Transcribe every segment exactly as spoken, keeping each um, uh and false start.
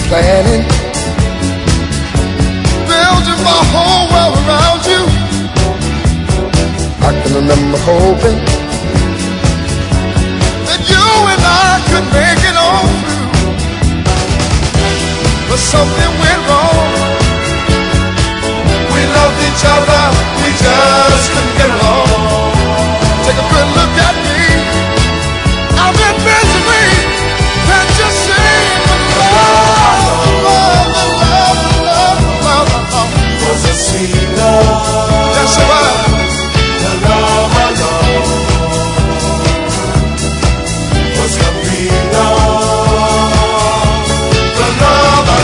planning, building my whole world around you. I can remember hoping that you and I could make it on through, but something went wrong. We loved each other, we just couldn't get along. Take a good look at me, I'm in misery. Can't you see the love, love, love, love, love, love was a sweet love? Yes, it was. The love I love was complete love. The love I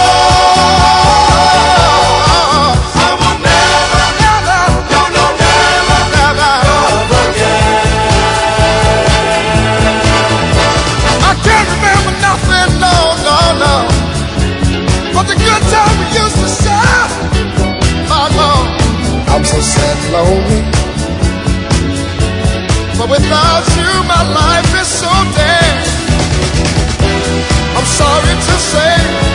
love, I will never, never, no, no, never, never love again. I can't remember nothing, no, no, no, but the good time we used to share. My Lord, I'm so sad and lonely, but without you my life is so dead. I'm sorry to say